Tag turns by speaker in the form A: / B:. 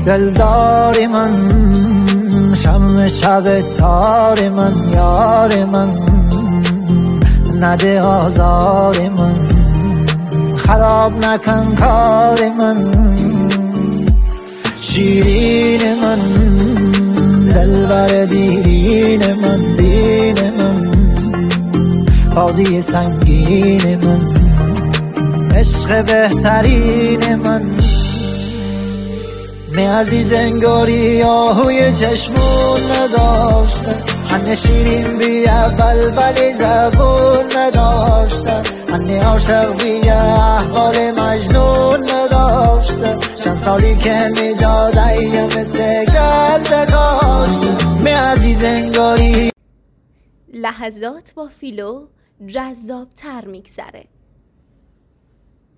A: دلدار من، شم شب تار من، یار من نده آزار من، خراب نکن کار من، شیرین من، دلبر دیرین من، دین من، بازی سنگین من، عشق بهترین من. می عزیز انگاری آهوی چشمون نداشته، هنه شیرین بی اول ولی زبون نداشته، هنه عاشق بی احوال مجنون نداشته، چند سالی که نجاده مثل گل دکاشته. می عزیز انگاری
B: لحظات با فیلو جذاب تر میگذره.